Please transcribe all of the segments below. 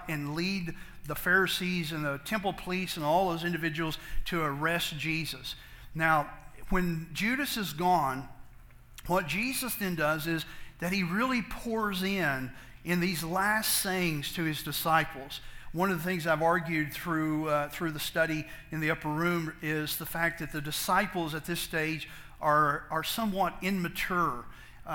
out and lead the Pharisees and the temple police and all those individuals to arrest Jesus. Now, when Judas is gone, what Jesus then does is that he really pours in these last sayings to his disciples. One of the things I've argued through the study in the upper room is the fact that the disciples at this stage are somewhat immature.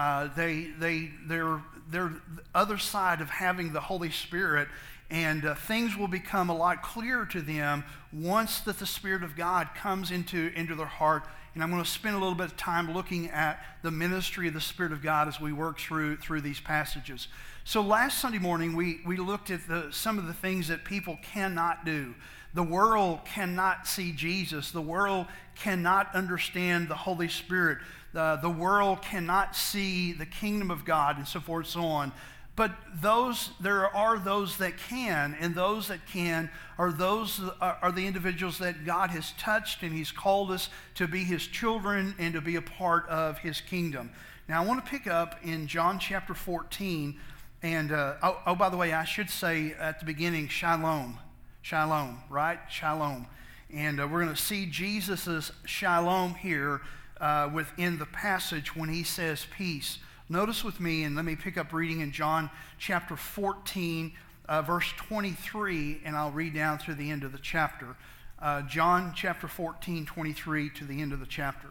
They're other side of having the Holy Spirit, and things will become a lot clearer to them once that the Spirit of God comes into their heart. And I'm going to spend a little bit of time looking at the ministry of the Spirit of God as we work through these passages. So last Sunday morning, we looked at some of the things that people cannot do. The world cannot see Jesus. The world cannot understand the Holy Spirit. The world cannot see the kingdom of God, and so forth and so on. But there are those that can, and those that can are the individuals that God has touched, and He's called us to be His children and to be a part of His kingdom. Now, I want to pick up in John chapter 14, and by the way, I should say at the beginning, shalom, right? Shalom, and we're going to see Jesus' shalom here within the passage when He says peace. Notice with me, and let me pick up reading in John chapter 14, verse 23, and I'll read down through the end of the chapter. John chapter 14, 23 to the end of the chapter.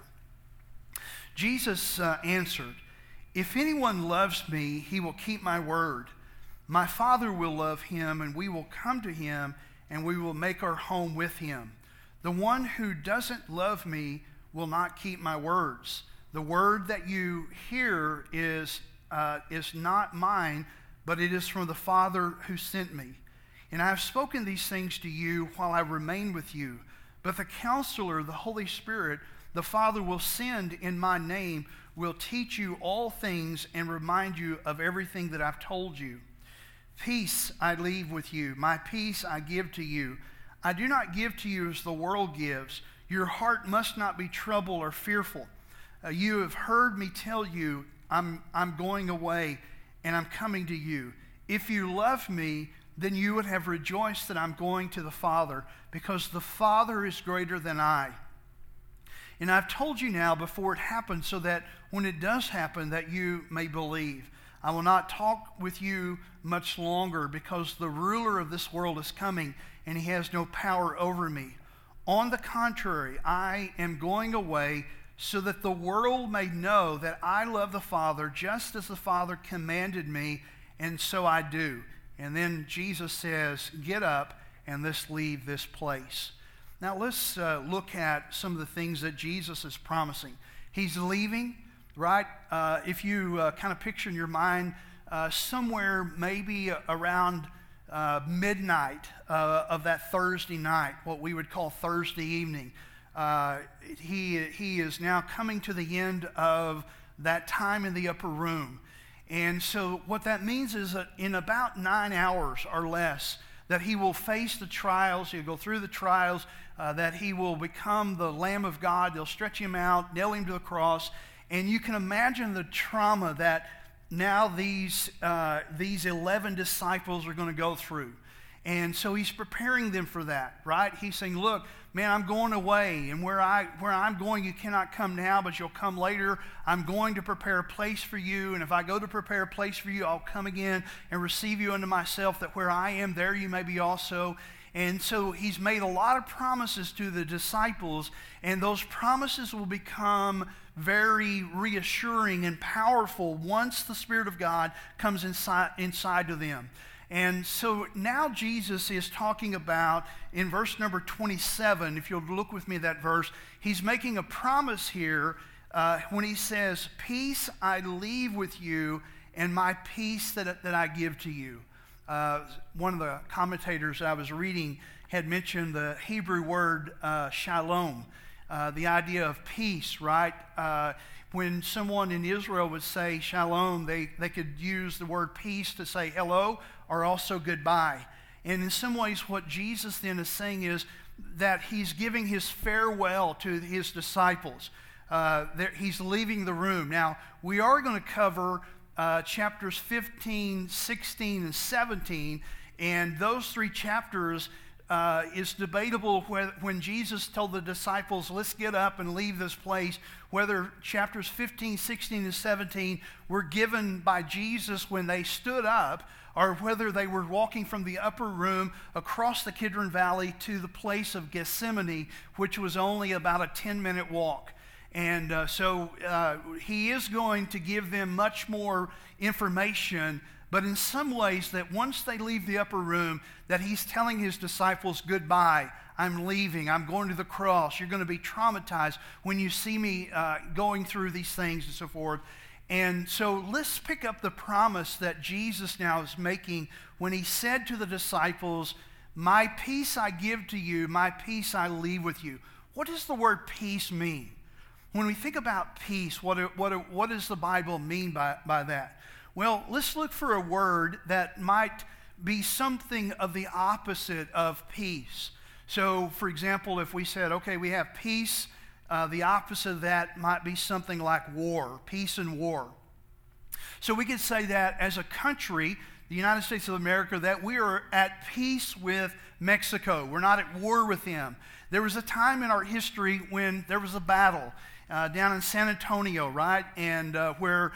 Jesus answered, "If anyone loves me, he will keep my word. My Father will love him, and we will come to him, and we will make our home with him. The one who doesn't love me will not keep my words. The word that you hear is not mine, but it is from the Father who sent me. And I have spoken these things to you while I remain with you. But the Counselor, the Holy Spirit, the Father will send in my name, will teach you all things and remind you of everything that I've told you. Peace I leave with you. My peace I give to you. I do not give to you as the world gives. Your heart must not be troubled or fearful. You have heard me tell you, I'm going away and I'm coming to you. If you love me, then you would have rejoiced that I'm going to the Father, because the Father is greater than I. And I've told you now before it happens, so that when it does happen, that you may believe. I will not talk with you much longer, because the ruler of this world is coming, and he has no power over me. On the contrary, I am going away so that the world may know that I love the Father just as the Father commanded me, and so I do." And then Jesus says, "Get up and let's leave this place." Now let's look at some of the things that Jesus is promising. He's leaving, right? If you kind of picture in your mind somewhere maybe around midnight of that Thursday night, what we would call Thursday evening, he is now coming to the end of that time in the upper room. And so what that means is that in about 9 hours or less, that he will face the trials, he'll go through the trials, that he will become the Lamb of God. They'll stretch him out, nail him to the cross, and you can imagine the trauma that now these 11 disciples are going to go through. And so he's preparing them for that, right? He's saying, look, man, I'm going away, and where I'm going, you cannot come now, but you'll come later. I'm going to prepare a place for you, and if I go to prepare a place for you, I'll come again and receive you unto myself, that where I am, there you may be also. And so he's made a lot of promises to the disciples, and those promises will become very reassuring and powerful once the Spirit of God comes inside to them. And so now Jesus is talking about, in verse number 27, if you'll look with me at that verse, he's making a promise here when he says, "Peace I leave with you, and my peace that I give to you." One of the commentators I was reading had mentioned the Hebrew word shalom, the idea of peace, right? When someone in Israel would say shalom, they could use the word peace to say hello or also goodbye. And in some ways what Jesus then is saying is that he's giving his farewell to his disciples. He's leaving the room. Now, we are going to cover chapters 15, 16, and 17, And those 3 chapters is debatable when Jesus told the disciples, let's get up and leave this place, whether chapters 15, 16, and 17 were given by Jesus when they stood up, or whether they were walking from the upper room across the Kidron Valley to the place of Gethsemane, which was only about a 10-minute walk. And so he is going to give them much more information, but in some ways that once they leave the upper room, that he's telling his disciples, goodbye, I'm leaving, I'm going to the cross, you're going to be traumatized when you see me going through these things and so forth. And so let's pick up the promise that Jesus now is making when he said to the disciples, my peace I give to you, my peace I leave with you. What does the word peace mean? When we think about peace, what does the Bible mean by that? Well, let's look for a word that might be something of the opposite of peace. So, for example, if we said, okay, we have peace, the opposite of that might be something like war, peace and war. So we could say that as a country, the United States of America, that we are at peace with Mexico. We're not at war with them. There was a time in our history when there was a battle down in San Antonio, right? And where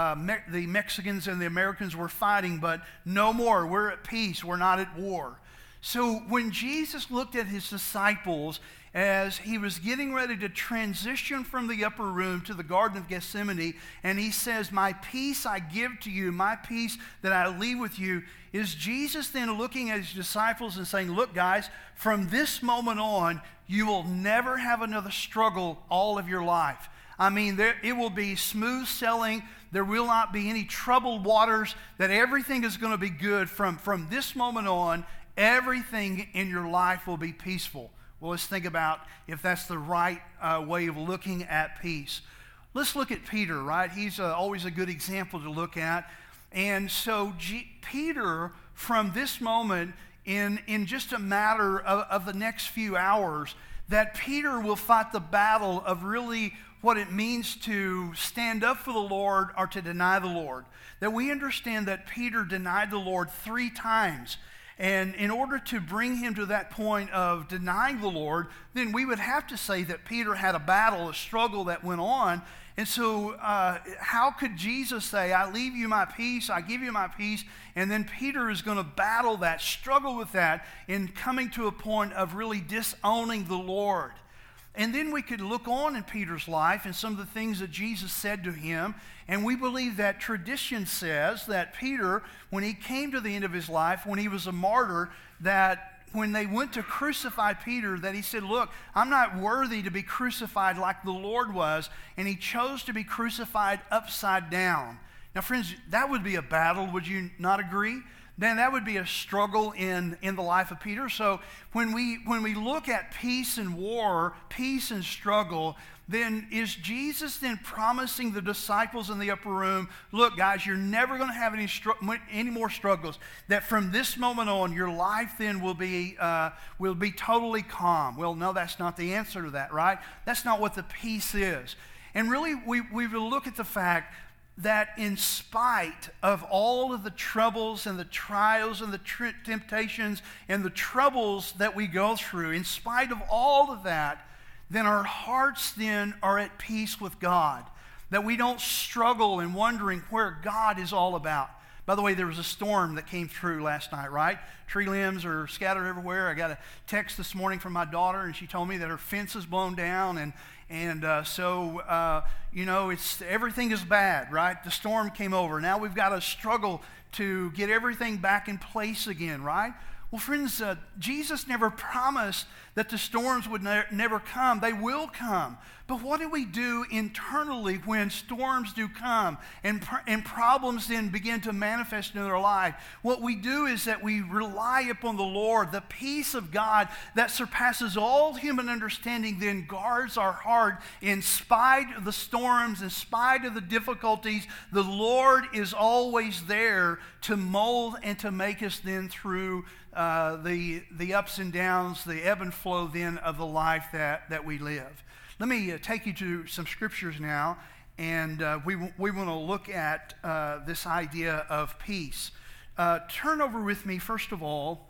the Mexicans and the Americans were fighting, but no more. We're at peace. We're not at war. So when Jesus looked at his disciples as he was getting ready to transition from the upper room to the Garden of Gethsemane, and he says, my peace I give to you, my peace that I leave with you, is Jesus then looking at his disciples and saying, look guys, from this moment on, you will never have another struggle all of your life. I mean, it will be smooth sailing. There will not be any troubled waters, that everything is going to be good. From this moment on, everything in your life will be peaceful. Well, let's think about if that's the right way of looking at peace. Let's look at Peter, right? He's always a good example to look at. And so Peter, from this moment, in just a matter of the next few hours, that Peter will fight the battle of really what it means to stand up for the Lord or to deny the Lord. That we understand that Peter denied the Lord 3 times. And in order to bring him to that point of denying the Lord, then we would have to say that Peter had a battle, a struggle that went on. And so how could Jesus say, I leave you my peace, I give you my peace, and then Peter is going to battle that, struggle with that, in coming to a point of really disowning the Lord. And then we could look on in Peter's life and some of the things that Jesus said to him. And we believe that tradition says that Peter, when he came to the end of his life, when he was a martyr, that when they went to crucify Peter, that he said, look, I'm not worthy to be crucified like the Lord was. And he chose to be crucified upside down. Now, friends, that would be a battle. Would you not agree? Then that would be a struggle in the life of Peter. So when we look at peace and war, peace and struggle, then is Jesus then promising the disciples in the upper room, look guys, you're never going to have any more struggles, that from this moment on your life then will be totally calm? Well, no, that's not the answer to that, right? That's not what the peace is. And really we will look at the fact that in spite of all of the troubles and the trials and the temptations and the troubles that we go through, in spite of all of that, then our hearts then are at peace with God. That we don't struggle and wondering where God is all about. By the way, there was a storm that came through last night, right? Tree limbs are scattered everywhere. I got a text this morning from my daughter, and she told me that her fence is blown down, so everything is bad, right? The storm came over. Now we've got to struggle to get everything back in place again, right? Well, friends, Jesus never promised that the storms would never come. They will come. But what do we do internally when storms do come and problems then begin to manifest in our life? What we do is that we rely upon the Lord. The peace of God that surpasses all human understanding then guards our heart in spite of the storms, in spite of the difficulties. The Lord is always there to mold and to make us then through the ups and downs, the ebb and flow then of the life that we live. Let me take you to some scriptures now, and we want to look at this idea of peace. turn over with me, first of all,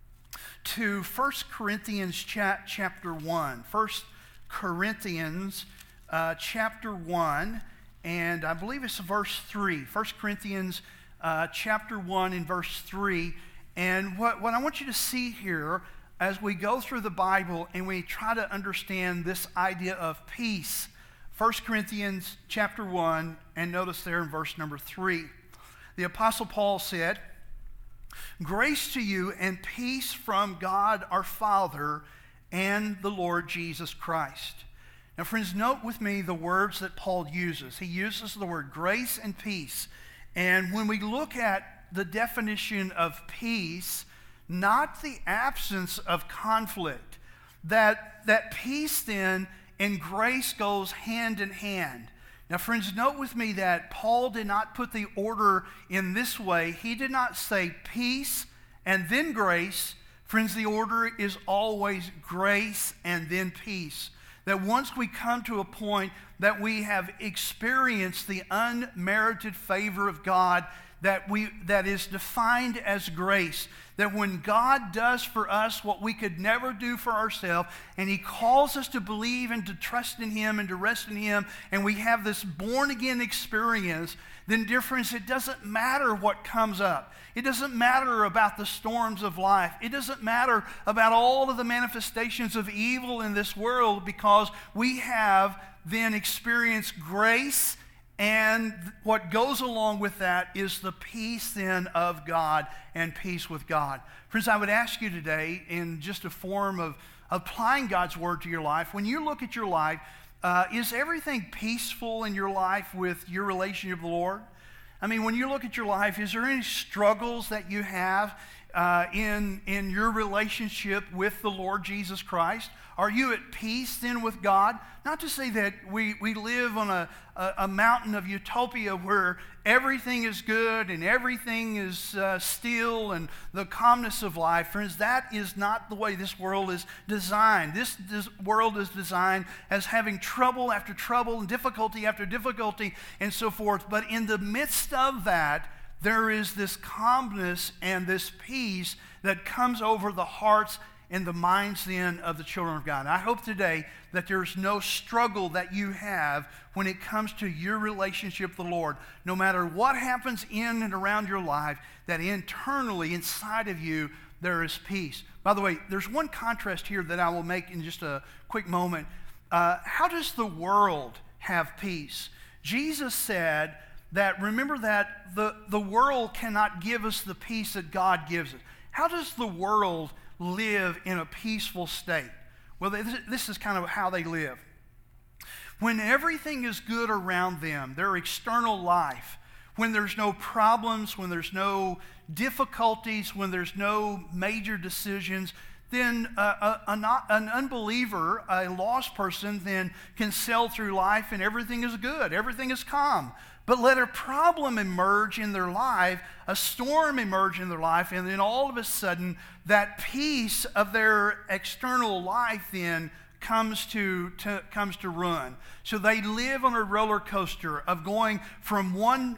to 1 Corinthians chapter 1. 1 Corinthians chapter 1, and I believe it's verse 3. 1 Corinthians chapter 1 and verse 3. And what I want you to see here as we go through the Bible and we try to understand this idea of peace. 1 Corinthians chapter 1, and notice there in verse number 3. The Apostle Paul said, "Grace to you and peace from God our Father and the Lord Jesus Christ." Now, friends, note with me the words that Paul uses. He uses the word grace and peace. And when we look at the definition of peace, not the absence of conflict, that peace then and grace goes hand in hand. Now, friends, note with me that Paul did not put the order in this way. He did not say peace and then grace. Friends, the order is always grace and then peace. That once we come to a point that we have experienced the unmerited favor of God, that is defined as grace, that when God does for us what we could never do for ourselves, and He calls us to believe and to trust in Him and to rest in Him, and we have this born-again experience, then, dear friends, it doesn't matter what comes up. It doesn't matter about the storms of life. It doesn't matter about all of the manifestations of evil in this world, because we have then experienced grace, and what goes along with that is the peace then of God and peace with God. Friends, I would ask you today, in just a form of applying God's word to your life, when you look at your life, is everything peaceful in your life with your relationship with the Lord? I mean, when you look at your life, is there any struggles that you have in your relationship with the Lord Jesus Christ? Are you at peace then with God? Not to say that we live on a mountain of utopia where everything is good and everything is still and the calmness of life. Friends, that is not the way this world is designed. This world is designed as having trouble after trouble and difficulty after difficulty and so forth. But in the midst of that, there is this calmness and this peace that comes over the hearts and the minds then of the children of God. And I hope today that there's no struggle that you have when it comes to your relationship with the Lord. No matter what happens in and around your life, that internally, inside of you, there is peace. By the way, there's one contrast here that I will make in just a quick moment. How does the world have peace? Jesus said that, remember that the world cannot give us the peace that God gives us. How does the world live in a peaceful state? Well, this is kind of how they live. When everything is good around them, their external life, when there's no problems, when there's no difficulties, when there's no major decisions, then an unbeliever, a lost person, then can sail through life and everything is good, everything is calm. But let a problem emerge in their life, a storm emerge in their life, and then all of a sudden, that peace of their external life then comes to ruin. So they live on a roller coaster of going from one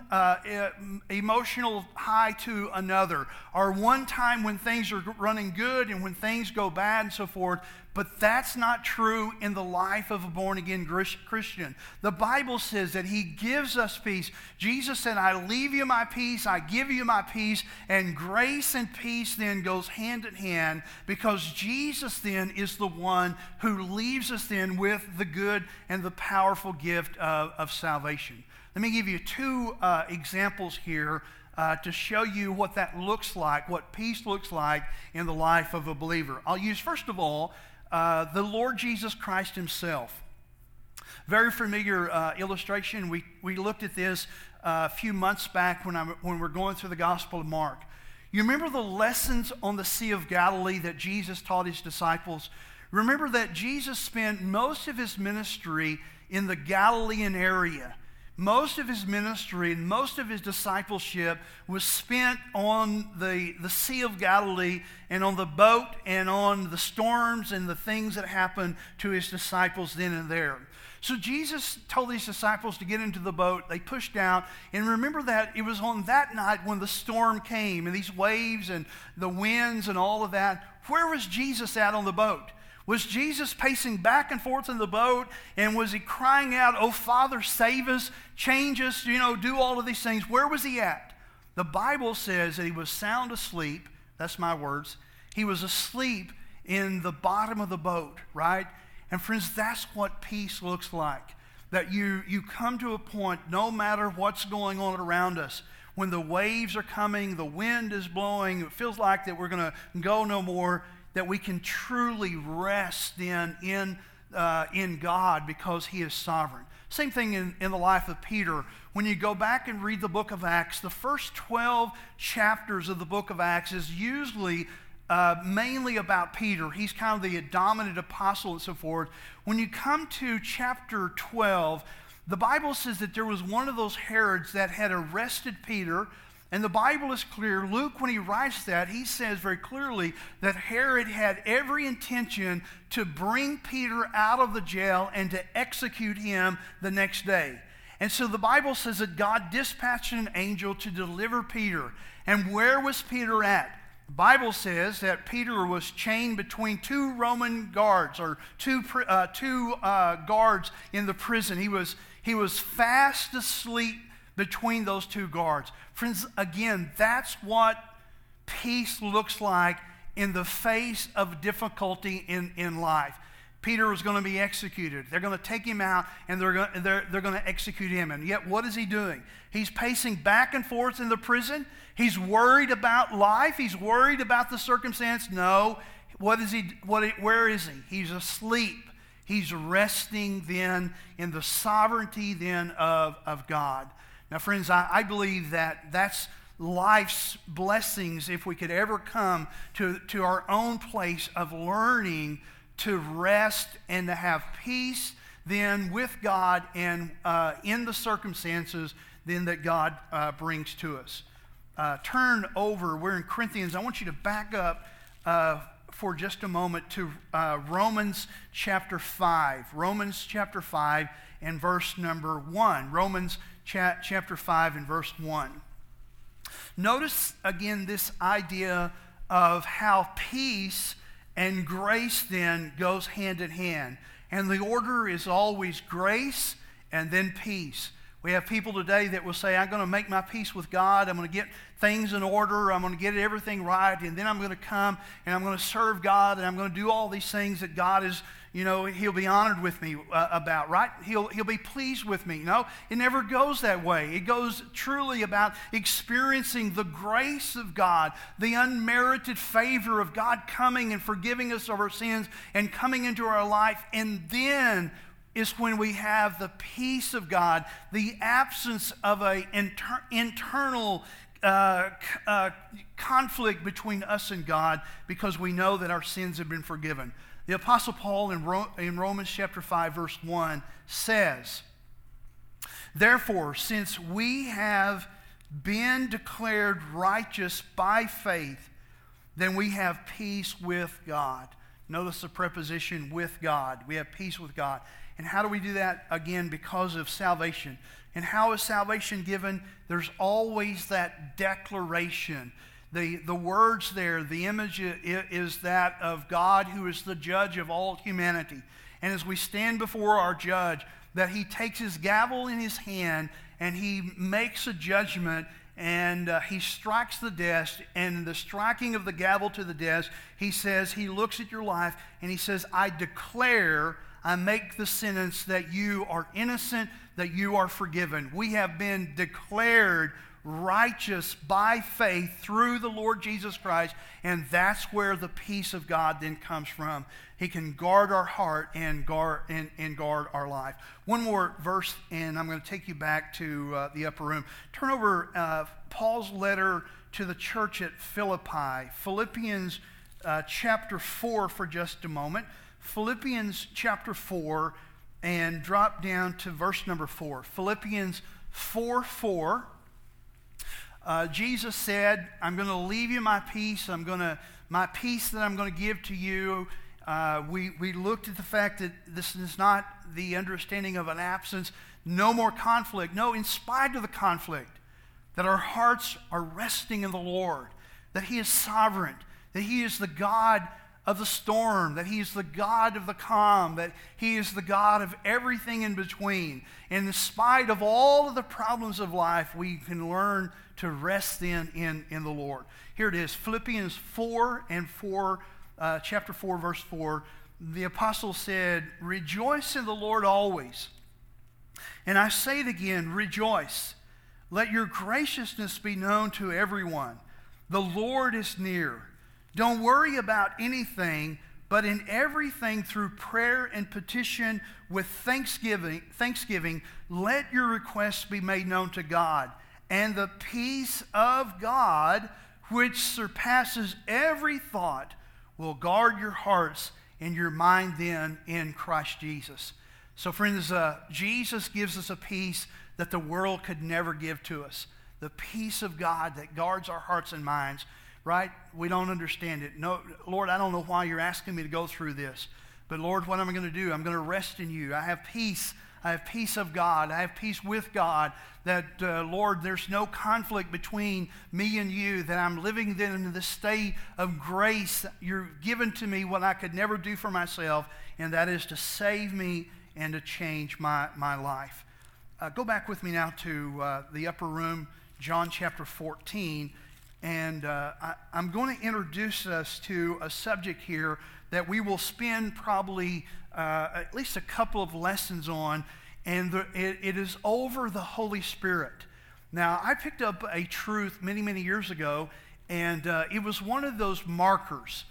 emotional high to another, or one time when things are running good and when things go bad and so forth. But that's not true in the life of a born-again Christian. The Bible says that He gives us peace. Jesus said, "I leave you my peace, I give you my peace." And grace and peace then goes hand in hand, because Jesus then is the one who leaves us then with the good and the powerful gift of salvation. Let me give you two examples here to show you what that looks like, what peace looks like in the life of a believer. I'll use, first of all, the Lord Jesus Christ Himself. Very familiar illustration. We looked at this a few months back when we're going through the Gospel of Mark. You remember the lessons on the Sea of Galilee that Jesus taught His disciples? Remember that Jesus spent most of His ministry in the Galilean area. most of his ministry and most of his discipleship was spent on the Sea of Galilee and on the boat and on the storms and the things that happened to his disciples then and there. So Jesus told these disciples to get into the boat. They pushed out. And remember that it was on that night when the storm came and these waves and the winds and all of that. Where was Jesus at on the boat? Was Jesus pacing back and forth in the boat? And was he crying out, "Oh, Father, save us, change us, do all of these things"? Where was he at? The Bible says that he was sound asleep. That's my words. He was asleep in the bottom of the boat, right? And friends, that's what peace looks like. That you come to a point, no matter what's going on around us, when the waves are coming, the wind is blowing, it feels like that we're going to go no more, that we can truly rest in God because he is sovereign. Same thing in the life of Peter. When you go back and read the book of Acts, the first 12 chapters of the book of Acts is usually mainly about Peter. He's kind of the dominant apostle and so forth. When you come to chapter 12, the Bible says that there was one of those Herods that had arrested Peter, and the Bible is clear. Luke, when he writes that, he says very clearly that Herod had every intention to bring Peter out of the jail and to execute him the next day. And so the Bible says that God dispatched an angel to deliver Peter. And where was Peter at? The Bible says that Peter was chained between two Roman guards, or two guards in the prison. He was fast asleep between those two guards. Friends, again, that's what peace looks like in the face of difficulty in life. Peter was going to be executed. They're going to take him out, and they're going to execute him. And yet, what is he doing? He's pacing back and forth in the prison. He's worried about life. He's worried about the circumstance. No. Where is he? He's asleep. He's resting then in the sovereignty then of God. Now, friends, I believe that that's life's blessings if we could ever come to our own place of learning to rest and to have peace then with God and in the circumstances then that God brings to us. Turn over, we're in Corinthians. I want you to back up for just a moment to Romans chapter 5. Romans chapter 5 and verse number 1. Romans chapter 5 and verse 1. Notice again this idea of how peace and grace then goes hand in hand. And the order is always grace and then peace. We have people today that will say, I'm going to make my peace with God. I'm going to get things in order. I'm going to get everything right. And then I'm going to come and I'm going to serve God. And I'm going to do all these things that God is, he'll be honored with me about, right? He'll be pleased with me. No, it never goes that way. It goes truly about experiencing the grace of God, the unmerited favor of God coming and forgiving us of our sins and coming into our life. And then is when we have the peace of God, the absence of an internal conflict between us and God because we know that our sins have been forgiven. The Apostle Paul in Romans chapter 5 verse 1 says, "Therefore, since we have been declared righteous by faith, then we have peace with God." Notice the preposition with God. We have peace with God. And how do we do that? Again, because of salvation. And how is salvation given? There's always that declaration. The words there, the image is that of God who is the judge of all humanity. And as we stand before our judge, that he takes his gavel in his hand and he makes a judgment and he strikes the desk, and in the striking of the gavel to the desk, he says, he looks at your life and he says, I make the sentence that you are innocent, that you are forgiven. We have been declared righteous by faith through the Lord Jesus Christ, and that's where the peace of God then comes from. He can guard our heart and guard our life. One more verse, and I'm going to take you back to the upper room. Turn over Paul's letter to the church at Philippi, Philippians chapter 4 for just a moment. Philippians chapter 4 and drop down to verse number 4. Philippians 4:4. Jesus said, I'm going to leave you my peace. My peace that I'm going to give to you. We looked at the fact that this is not the understanding of an absence. No more conflict. No, in spite of the conflict, that our hearts are resting in the Lord, that He is sovereign, that He is the God of the storm, that He is the God of the calm, that He is the God of everything in between. And in spite of all of the problems of life, we can learn to rest in the Lord. Here it is, Philippians 4 and 4, chapter 4, verse 4. The apostle said, rejoice in the Lord always. And I say it again, rejoice. Let your graciousness be known to everyone. The Lord is near. Don't worry about anything, but in everything through prayer and petition with thanksgiving, let your requests be made known to God. And the peace of God, which surpasses every thought, will guard your hearts and your mind then in Christ Jesus. So friends, Jesus gives us a peace that the world could never give to us. The peace of God that guards our hearts and minds, right? We don't understand it. No, Lord, I don't know why you're asking me to go through this. But Lord, what am I going to do? I'm going to rest in you. I have peace. I have peace of God. I have peace with God. That, Lord, there's no conflict between me and you. That I'm living then in this state of grace. You're given to me what I could never do for myself. And that is to save me and to change my life. Go back with me now to the upper room, John chapter 14. And I'm going to introduce us to a subject here that we will spend probably at least a couple of lessons on, and it is over the Holy Spirit. Now, I picked up a truth many, many years ago, and it was one of those markers.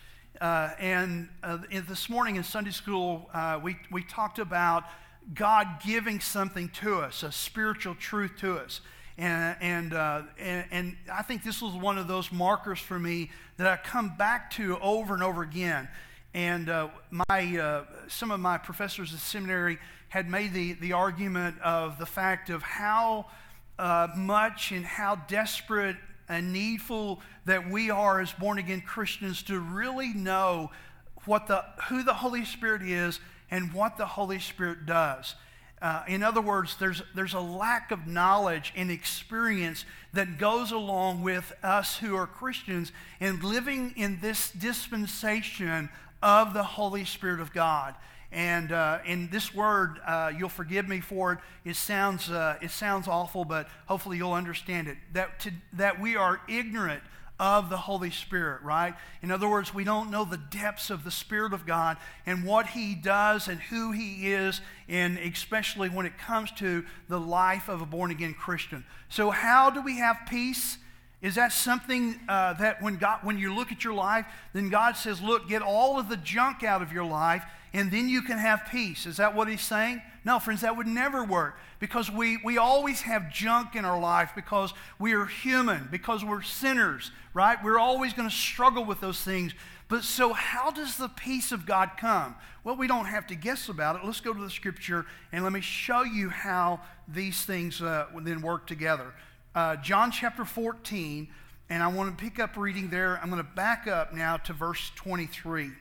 This morning in Sunday school, we talked about God giving something to us, a spiritual truth to us. And I think this was one of those markers for me that I come back to over and over again. And some of my professors at seminary had made the argument of the fact of how much and how desperate and needful that we are as born-again Christians to really know who the Holy Spirit is and what the Holy Spirit does. In other words, there's a lack of knowledge and experience that goes along with us who are Christians and living in this dispensation of the Holy Spirit of God. And in this word, you'll forgive me for it. It sounds awful, but hopefully you'll understand it. That we are ignorant of the Holy Spirit, right? In other words, we don't know the depths of the Spirit of God and what He does and who He is, and especially when it comes to the life of a born-again Christian. So how do we have peace? Is that something that when you look at your life, then God says, look, get all of the junk out of your life, and then you can have peace? Is that what He's saying? No, friends, that would never work, because we always have junk in our life because we are human, because we're sinners, right? We're always going to struggle with those things. But so how does the peace of God come? Well, we don't have to guess about it. Let's go to the Scripture, and let me show you how these things then work together. John chapter 14, and I want to pick up reading there. I'm going to back up now to verse 23.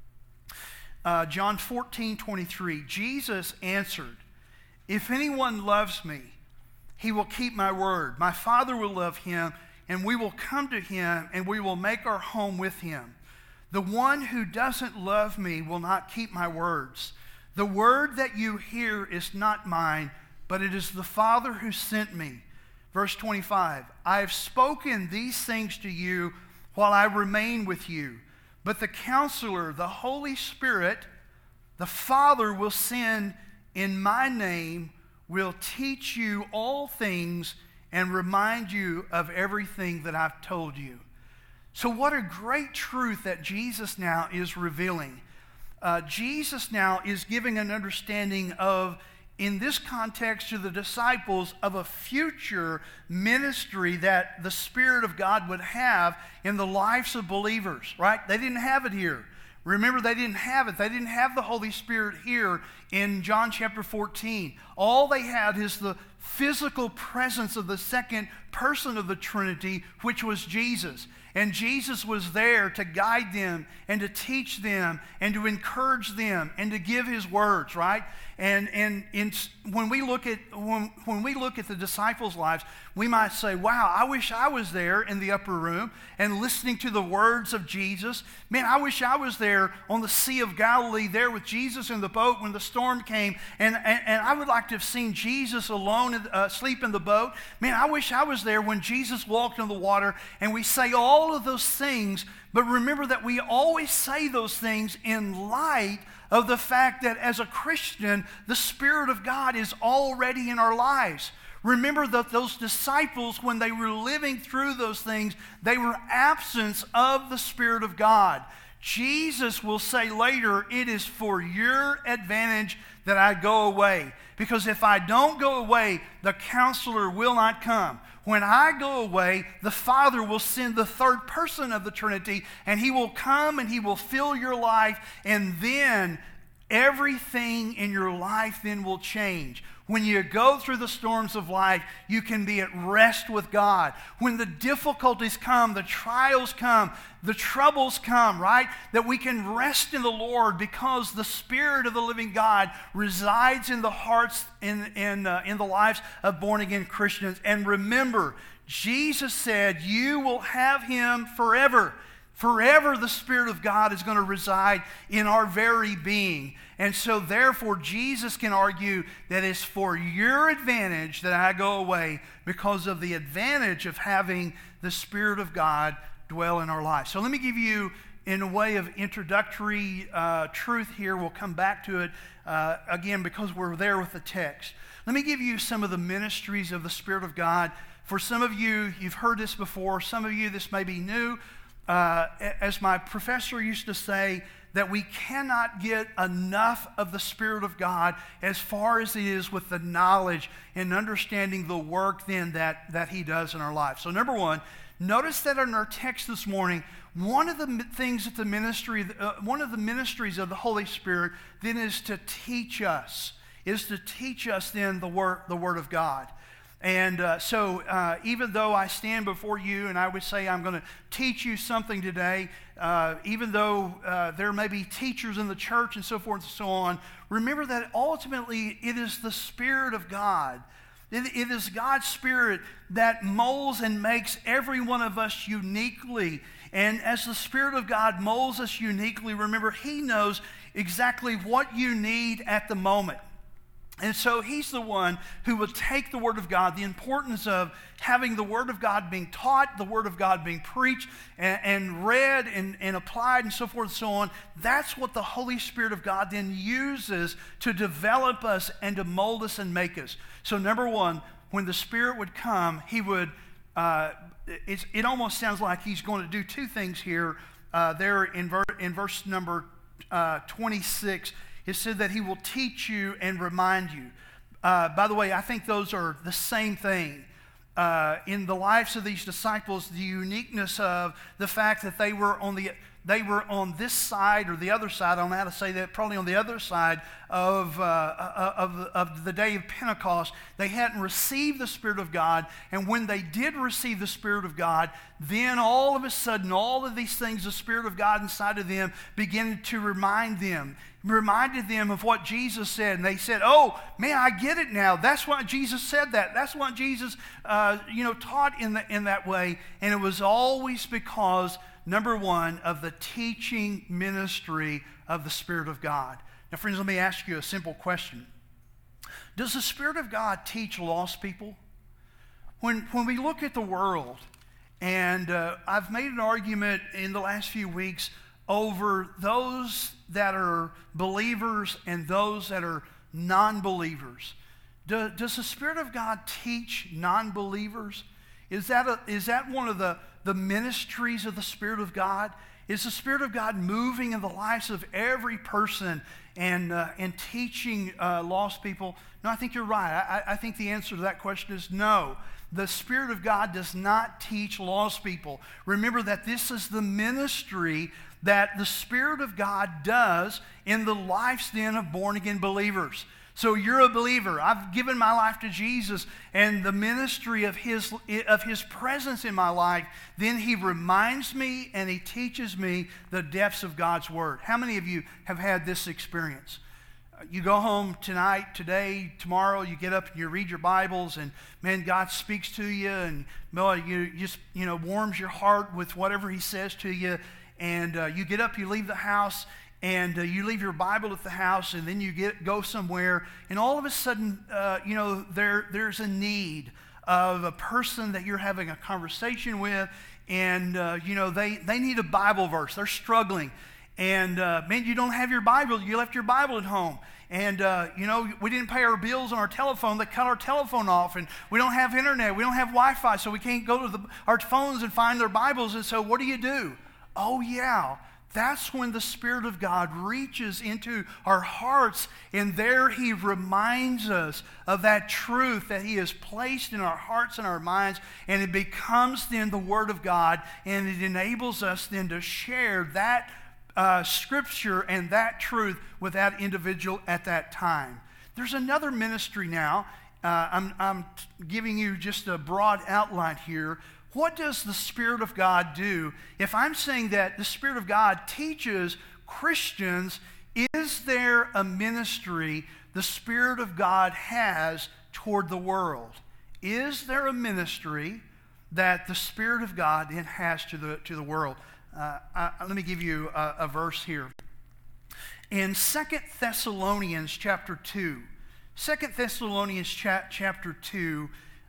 John 14:23, Jesus answered, if anyone loves me, he will keep my word. My Father will love him, and we will come to him, and we will make our home with him. The one who doesn't love me will not keep my words. The word that you hear is not mine, but it is the Father who sent me. Verse 25, I have spoken these things to you while I remain with you. But the Counselor, the Holy Spirit, the Father will send in my name, will teach you all things and remind you of everything that I've told you. So what a great truth that Jesus now is revealing. Jesus now is giving an understanding of, in this context to the disciples, of a future ministry that the Spirit of God would have in the lives of believers, right? They didn't have it here. Remember, they didn't have it. They didn't have the Holy Spirit here in John chapter 14. All they had is the physical presence of the second person of the Trinity, which was Jesus. And Jesus was there to guide them and to teach them and to encourage them and to give his words, right? And when we look at the disciples' lives, we might say, wow, I wish I was there in the upper room and listening to the words of Jesus. Man, I wish I was there on the Sea of Galilee there with Jesus in the boat when the storm came. And I would like to have seen Jesus alone sleep in the boat. Man, I wish I was there when Jesus walked on the water. And we say all of those things, but remember that we always say those things in light of the fact that as a Christian, the Spirit of God is already in our lives. Remember that those disciples, when they were living through those things, they were absence of the Spirit of God. Jesus will say later, it is for your advantage that I go away. Because if I don't go away, the Counselor will not come. When I go away, the Father will send the third person of the Trinity, and he will come and he will fill your life, and then everything in your life then will change. When you go through the storms of life, you can be at rest with God. When the difficulties come, the trials come, the troubles come, right? That we can rest in the Lord because the Spirit of the living God resides in the hearts, in the lives of born-again Christians. And remember, Jesus said, you will have him forever. Forever the Spirit of God is going to reside in our very being. And so therefore Jesus can argue that it's for your advantage that I go away because of the advantage of having the Spirit of God dwell in our lives. So let me give you, in a way of introductory truth here, we'll come back to it again because we're there with the text. Let me give you some of the ministries of the Spirit of God. For some of you, you've heard this before. Some of you, this may be new. As my professor used to say, that we cannot get enough of the Spirit of God as far as it is with the knowledge and understanding the work then that he does in our life. So number one, notice that in our text this morning, one of the things that one of the ministries of the Holy Spirit then is to teach us then the Word of God. And so even though I stand before you and I would say I'm going to teach you something today, even though there may be teachers in the church and so forth and so on, remember that ultimately it is the Spirit of God. It is God's Spirit that molds and makes every one of us uniquely. And as the Spirit of God molds us uniquely, remember, he knows exactly what you need at the moment. And so he's the one who will take the Word of God, the importance of having the Word of God being taught, the Word of God being preached and read and applied and so forth and so on. That's what the Holy Spirit of God then uses to develop us and to mold us and make us. So number one, when the Spirit would come, he would, it almost sounds like he's going to do two things here. There in verse number 26, it said that he will teach you and remind you. By the way, I think those are the same thing. In the lives of these disciples, the uniqueness of the fact that they were on this side or the other side, I don't know how to say that, probably on the other side of the day of Pentecost. They hadn't received the Spirit of God, and when they did receive the Spirit of God, then all of a sudden, all of these things, the Spirit of God inside of them began to reminded them of what Jesus said. And they said, oh, man, I get it now. That's why Jesus said that. That's why Jesus taught in that way. And it was always because, number one, of the teaching ministry of the Spirit of God. Now, friends, let me ask you a simple question. Does the Spirit of God teach lost people? When we look at the world, and I've made an argument in the last few weeks over those that are believers and those that are non-believers. Does the Spirit of God teach non-believers? Is that one of the ministries of the Spirit of God? Is the Spirit of God moving in the lives of every person and teaching lost people? No, I think you're right. I think the answer to that question is no. The Spirit of God does not teach lost people. Remember that this is the ministry that the Spirit of God does in the lives then of born-again believers. So you're a believer. I've given my life to Jesus, and the ministry of His presence in my life, then He reminds me and He teaches me the depths of God's Word. How many of you have had this experience? You go home tonight, today, tomorrow, you get up and you read your Bibles, and man, God speaks to you, and you just, warms your heart with whatever He says to you, and you get up, you leave the house, and you leave your Bible at the house, and then you go somewhere, and all of a sudden, there's a need of a person that you're having a conversation with, and they need a Bible verse. They're struggling. And, man, you don't have your Bible. You left your Bible at home. And, we didn't pay our bills on our telephone. They cut our telephone off. And we don't have internet. We don't have Wi-Fi. So we can't go to our phones and find their Bibles. And so what do? Oh, yeah. That's when the Spirit of God reaches into our hearts. And there He reminds us of that truth that He has placed in our hearts and our minds. And it becomes then the Word of God. And it enables us then to share that Scripture and that truth with that individual at that time. There's another ministry now. I'm giving you just a broad outline here. What does the Spirit of God do? If I'm saying that the Spirit of God teaches Christians, is there a ministry the Spirit of God has toward the world? Is there a ministry that the Spirit of God then has to the world? Let me give you a verse here. In 2 Thessalonians chapter 2, 2 Thessalonians chapter 2,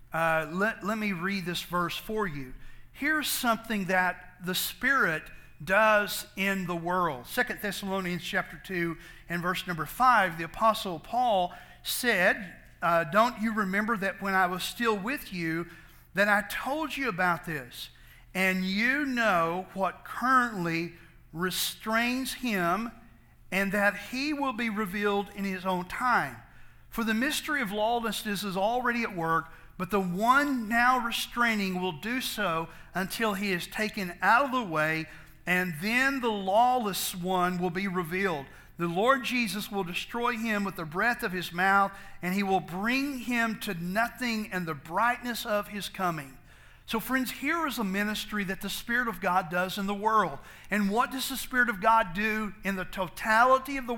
let me read this verse for you. Here's something that the Spirit does in the world. 2 Thessalonians chapter 2 and verse number 5, the Apostle Paul said, don't you remember that when I was still with you, that I told you about this? And you know what currently restrains him, and that he will be revealed in his own time. For the mystery of lawlessness is already at work, but the one now restraining will do so until he is taken out of the way, and then the lawless one will be revealed. The Lord Jesus will destroy him with the breath of his mouth, and he will bring him to nothing in the brightness of his coming. So friends, here is a ministry that the Spirit of God does in the world. And what does the Spirit of God do in the totality of the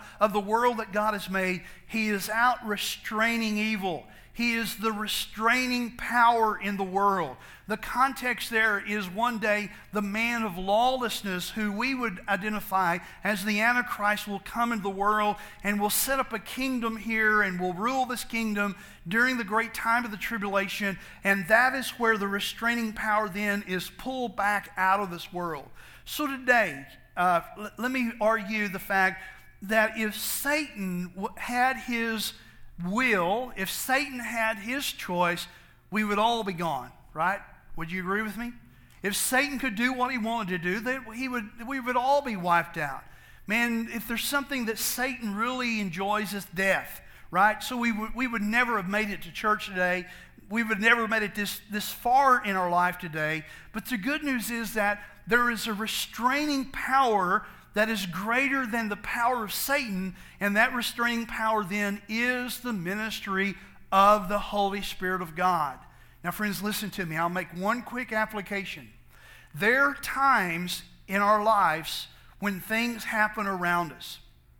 world that God has made? He is out restraining evil. He is the restraining power in the world. The context there is one day the man of lawlessness, who we would identify as the Antichrist, will come into the world and will set up a kingdom here and will rule this kingdom during the great time of the tribulation. And that is where the restraining power then is pulled back out of this world. So today, let me argue the fact that if Satan had his will, if Satan had his choice, we would all be gone, right? Would you agree with me? If Satan could do what he wanted to do, we would all be wiped out. Man, if there's something that Satan really enjoys, it's death, right? So we would never have made it to church today. We would never have made it this far in our life today. But the good news is that there is a restraining power that is greater than the power of Satan, and that restraining power then is the ministry of the Holy Spirit of God. Now, friends, listen to me. I'll make one quick application. There are times in our lives when things happen around us,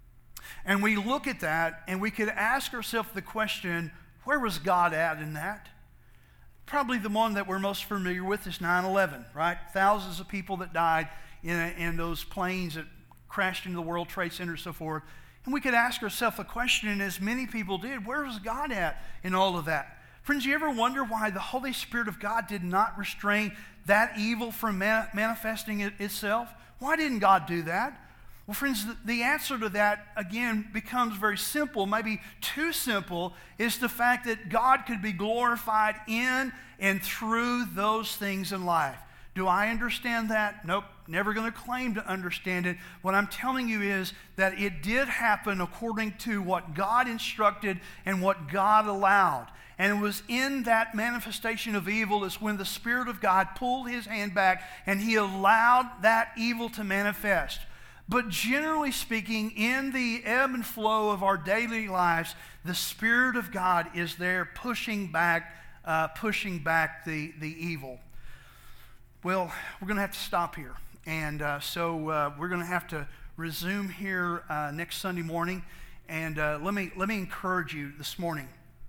and we look at that and we could ask ourselves the question, where was God at in that? Probably the one that we're most familiar with is 9/11, right? Thousands of people that died in those planes that crashed into the World Trade Center and so forth. And we could ask ourselves a question, and as many people did, where was God at in all of that? Friends, you ever wonder why the Holy Spirit of God did not restrain that evil from manifesting itself? Why didn't God do that? Well, friends, the answer to that, again, becomes very simple, maybe too simple, is the fact that God could be glorified in and through those things in life. Do I understand that? Nope. Never going to claim to understand it. What I'm telling you is that it did happen according to what God instructed and what God allowed. And it was in that manifestation of evil is when the Spirit of God pulled his hand back and he allowed that evil to manifest. But generally speaking, in the ebb and flow of our daily lives, the Spirit of God is there pushing back the evil. Well, we're going to have to stop here. And so we're going to have to resume here next Sunday morning. And let me encourage you this morning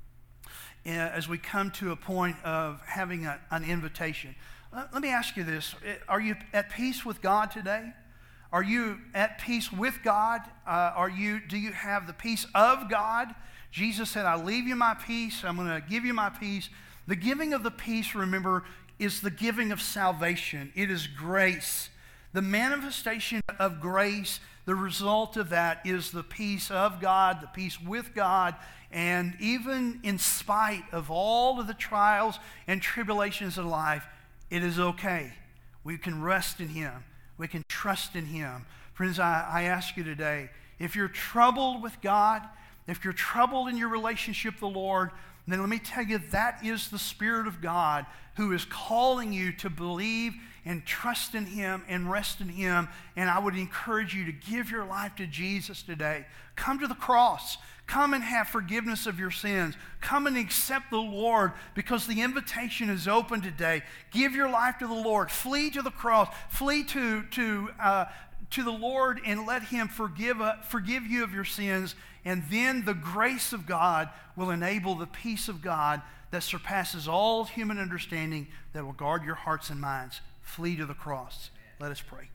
as we come to a point of having an invitation. Let me ask you this. Are you at peace with God today? Are you at peace with God? Do you have the peace of God? Jesus said, I leave you my peace. I'm going to give you my peace. The giving of the peace, remember, is the giving of salvation. It is grace. The manifestation of grace, the result of that is the peace of God, the peace with God. And even in spite of all of the trials and tribulations of life, it is okay. We can rest in Him. We can trust in Him. Friends, I ask you today, if you're troubled with God, if you're troubled in your relationship with the Lord, then let me tell you, that is the Spirit of God who is calling you to believe and trust in Him and rest in Him. And I would encourage you to give your life to Jesus today. Come to the cross. Come and have forgiveness of your sins. Come and accept the Lord, because the invitation is open today. Give your life to the Lord. Flee to the cross. Flee to the Lord and let Him forgive you of your sins. And then the grace of God will enable the peace of God that surpasses all human understanding, that will guard your hearts and minds. Flee to the cross. Let us pray.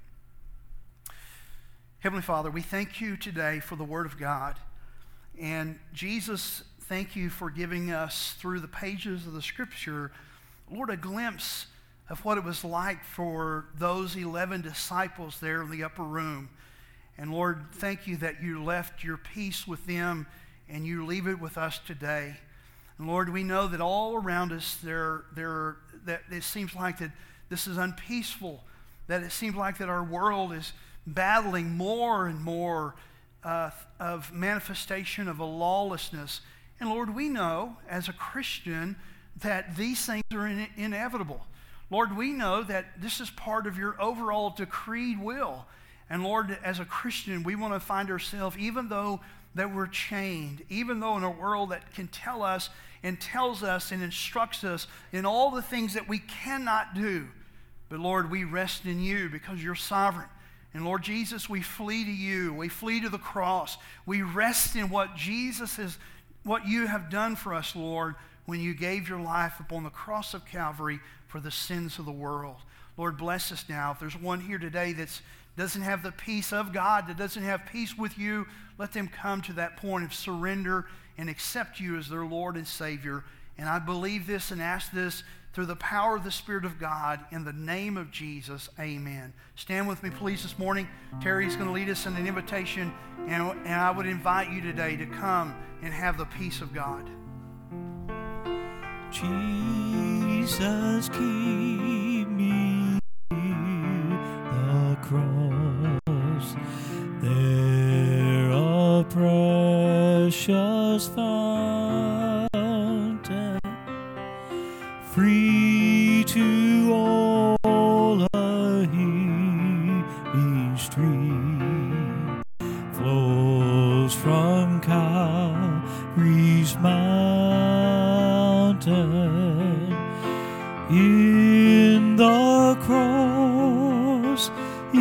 Heavenly Father, we thank you today for the Word of God. And Jesus, thank you for giving us, through the pages of the Scripture, Lord, a glimpse of what it was like for those 11 disciples there in the upper room. And Lord, thank you that you left your peace with them and you leave it with us today. And Lord, we know that all around us that it seems like that this is unpeaceful, that it seems like that our world is battling more and more of manifestation of a lawlessness. And Lord, we know as a Christian that these things are inevitable. Lord, we know that this is part of your overall decreed will. And Lord, as a Christian, we want to find ourselves, even though that we're chained, even though in a world that can tell us and tells us and instructs us in all the things that we cannot do. But Lord, we rest in you because you're sovereign. And Lord Jesus, we flee to you. We flee to the cross. We rest in what what you have done for us, Lord, when you gave your life upon the cross of Calvary for the sins of the world. Lord, bless us now. If there's one here today that doesn't have the peace of God, that doesn't have peace with you, let them come to that point of surrender and accept you as their Lord and Savior. And I believe this and ask this through the power of the Spirit of God, in the name of Jesus, amen. Stand with me, please, this morning. Terry's going to lead us in an invitation, and I would invite you today to come and have the peace of God. Jesus, keep me the cross, there a precious fountain, free to all a healing stream, flows from Calvary's mountain. In the cross,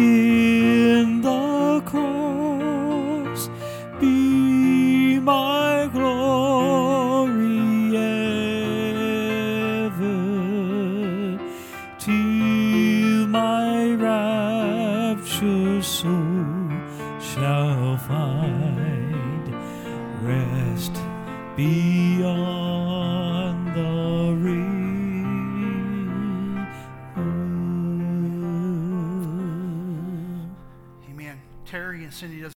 be my glory ever, till my rapturous soul shall find rest beyond the river. Amen. Terry and Cindy does